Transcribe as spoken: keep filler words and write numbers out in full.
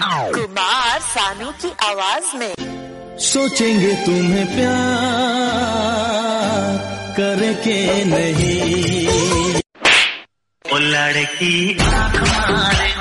कुमार सानू की आवाज में सोचेंगे तुम्हें प्यार करे के नहीं, ओ लड़की आँख मारे